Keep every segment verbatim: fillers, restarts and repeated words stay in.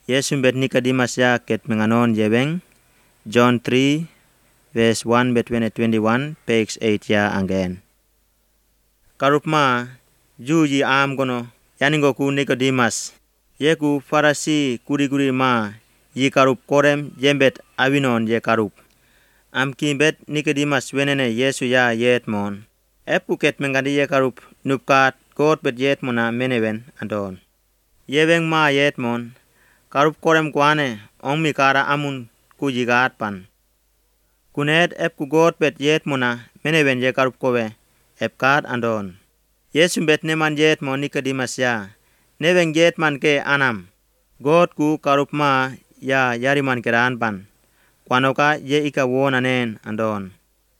Yesu bet Nicodemus ya ket menganon jebeng John three verse one bet twenty-one page eight ya anggen. Karup ma ju ji am gono yaningo ku Nicodemus ye ku Farasi kuri-kuri ma yi karup korem jembet awinon je karup. Am ki bet Nicodemus wenene Yesu ya yet mon. Ep ku ket mengadi ye karup nupkat kot bet yet mona menewen andon. Yebeng ma yet mon karup korem kwane ong mi kara amun ku jigat pan. Kunet ep ku god bet yet mona menewen je karup kowe ep kat andon. Yesu bet neman yet mon Nicodemus ya neveng yet man ke anam. God ku karup ma ya yariman keran pan. Kwanoka ye ika wonanen andon.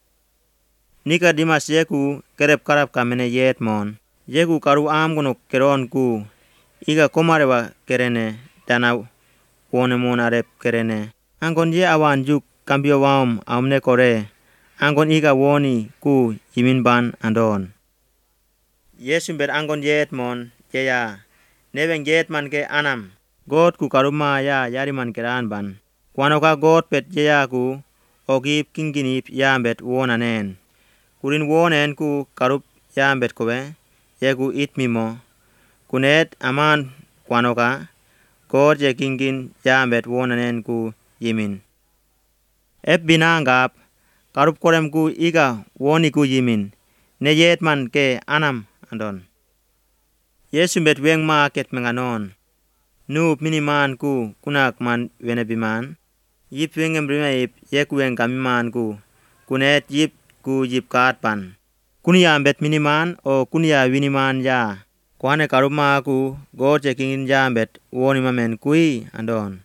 Nicodemus ye ku kerep karap kamene yet mon. Ye ku karu am gono keron ku ika komarewa kerene dana wone mon arep kerene. Angon ye awan juk kambio waum amne kore. Angon ika woni ku yimin ban andon. Yesu bet angon yet mon ye ya neveng yet man ke anam. God ku karup ma ya yariman keran ban. Kwanoka God bet ye ya ku ogip kinginip ya bet wonanen. Kurin wonen ku karup ya bet kowe ye ku it mimo. Kunet aman kwanoka God ye kingin ya bet wonanen ku yimin. Ep binanggap karup korem ku ika woni ku yimin. Ne yet man ke anam andon. Yesu bet weng ma ket menganon. Nup miniman ku kunak man wenebiman. Yip wengem rima yip ye ku weng kamiman ku. Kunet yip ku yip kat pan. Kunia bet miniman o kunia winiman ya. Kwane karup ma ku God ye kingin ya bet woni mamen kui andon.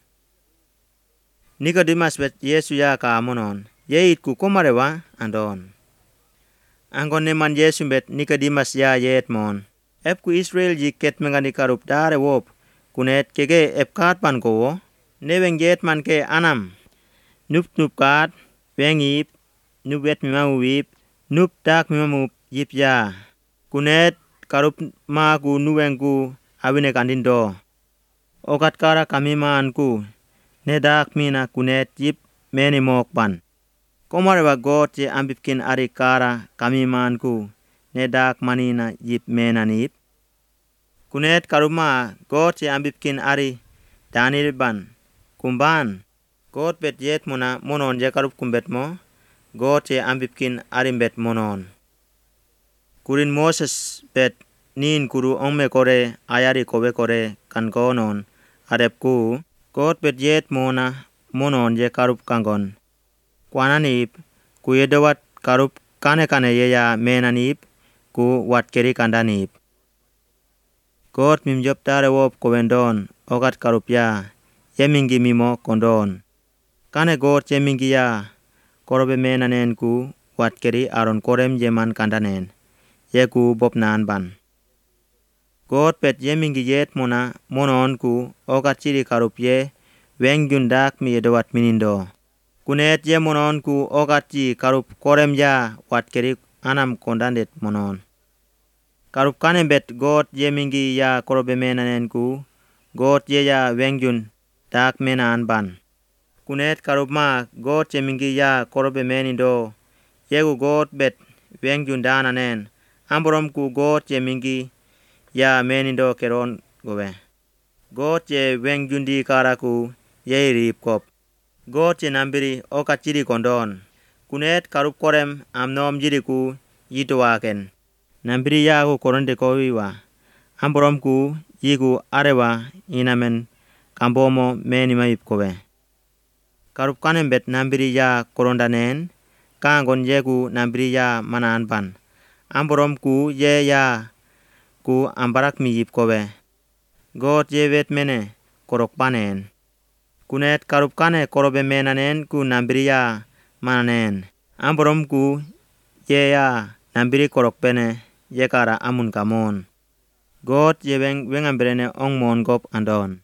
Nicodemus bet Yesu ya ka amonon. Ye it ku komarewa andon. Angon neman Yesu bet Nicodemus ya yet mon. Ep ku Israel ji ket mengani karup dare wop. Kunet kege ep kat pan kowo. Neveng yet man ke anam. Nup nup kat weng yip. Nup wet mimamu wip. Nup dak mimamu yip ya. Kunet karup ma ku nuweng ku awine kandindo. Okat kara kamiman ku. Nedak mina kunet yip meni mok pan. Komarewa God ye ambipkin ari kara kamiman ku. Nedak manina yip menanip. Kunet karuma God ye ambipkin ari danil ban. Kumban God bet yet mona monon je karup kumbet mo. God ye ambipkin ari bet monon. Kurin Moses bet nin kuru ongme kore ayari kowe kore kan konon. Arep ku God bet yet mona monon je karup kangon. Kwananip ku yedawat karup kane kane ye ya menanip ku wat keri kandanip. God mimjop tare wop kowendon okat karup ya yemingi mimo kondon. Kane God yemingi ya korobe menanen ku wat keri aron korem yeman kandanen. Ye ku bop nan ban. God bet yemingi yet mona monon ku okat chiri karup ye weng jundak mi yedawat minindo. Kunet ye monon ku okat ji karup korem ya wat keri anam kondandet monon. Karup kane bet God ye mingi ya korobe menanen ku God ye ya wengjun dak menan ban. Kunet karup ma God ye mingi ya korobe menindo ye ku God bet wengjun dananen. Amborom ku God ye mingi ya menindo keron gowe. God ye wengjundi karaku ye rip kop. God ye nambiri okat jiri kondon. Kunet karup korem amnom jiriku yitowaken. Nambiri ya ku koronde kowiwa. Amborom ku yiku arewa inamen kambomo meni maip kowe. Karup kanem bet nambiri ya korondanen. Kangon ye ku nambiri ya manan pan. Amborom ku ye ya ku ambarak mi yip kowe. God ye wet mene korok panen. Kunet karup kane korobe menanen ku nambiri ya mananen. Amborom ku ye ya nambiri korok pene ye kara amun kamon. God ye weng wengamberene ong mon gop andon.